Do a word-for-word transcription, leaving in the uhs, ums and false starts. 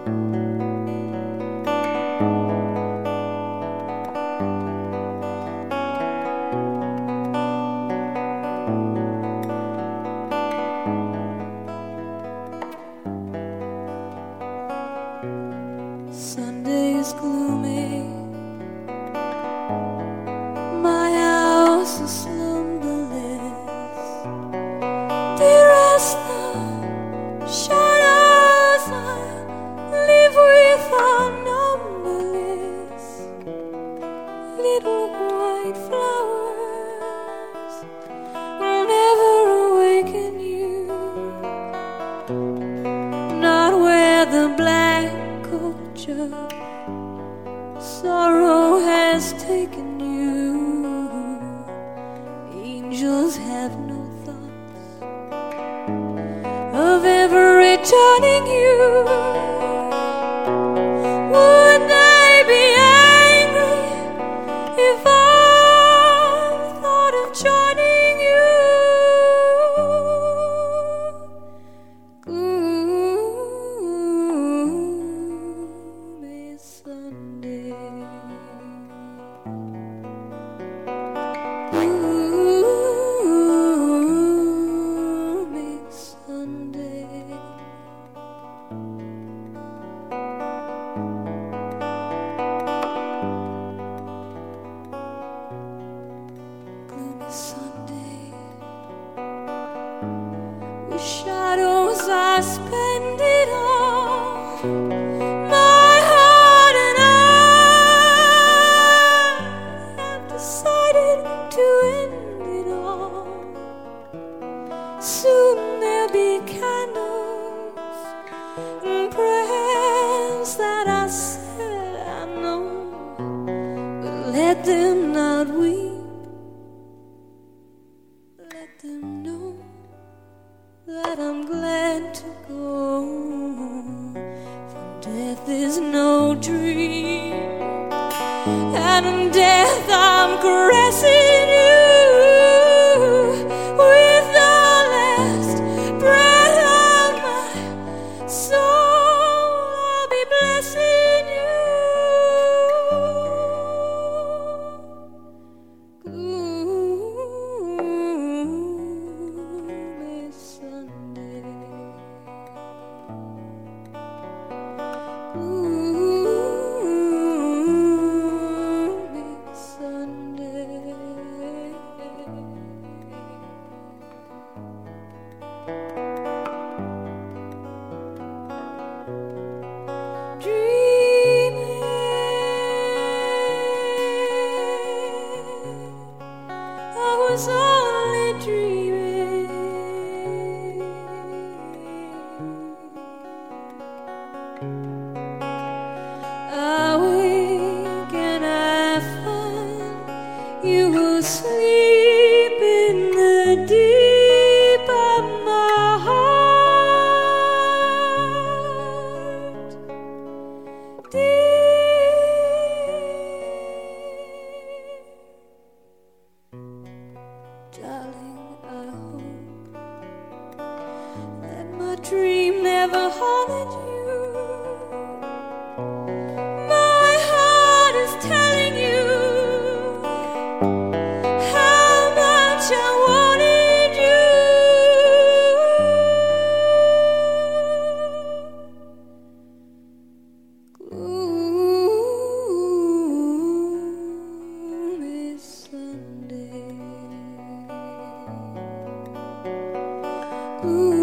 Sunday's gloomy, my house is slumberless. Dearest, the shadows I live with are numberless. Little white flowers will never awaken you, not where the black culture sorrow has taken you. Angels have no thoughts of ever returning you. Would they be angry if I thought of joining you? Gloomy Sunday, gloomy Sunday. Gloomy Sunday, with shadows I spend it all. My heart and I have decided to end it all. Soon there'll be candles and prayers that I said I know, but let them not weep. Let them know that I'm glad to go, for death is no dream, and in death I'm caressing you. With the last breath of my soul, I'll be blessing you. Gloomy Sunday, gloomy Sunday. Dreaming, I was only dreaming. I wake and I find you asleep in the deep of my heart. Dear darling, I hope that my dream never haunted you. My heart is telling you how much I wanted you. Gloomy Sunday, gloomy